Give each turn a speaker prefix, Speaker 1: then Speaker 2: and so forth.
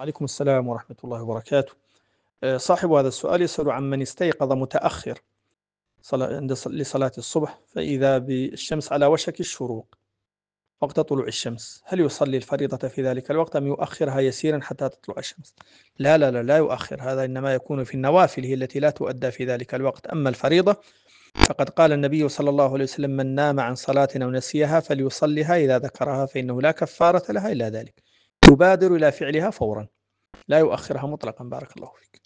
Speaker 1: عليكم السلام ورحمة الله وبركاته. صاحب هذا السؤال يسأل عن من استيقظ متأخر لصلاة الصبح فإذا بالشمس على وشك الشروق وقت طلوع الشمس، هل يصلي الفريضة في ذلك الوقت أم يؤخرها يسيرا حتى تطلع الشمس؟ لا لا لا، لا يؤخر، هذا إنما يكون في النوافل، هي التي لا تؤدى في ذلك الوقت. أما الفريضة فقد قال النبي صلى الله عليه وسلم: من نام عن صلاة أو نسيها فليصلها إذا ذكرها فإنه لا كفارة لها إلا ذلك. يبادر إلى فعلها فورا، لا يؤخرها مطلقا. بارك الله فيك.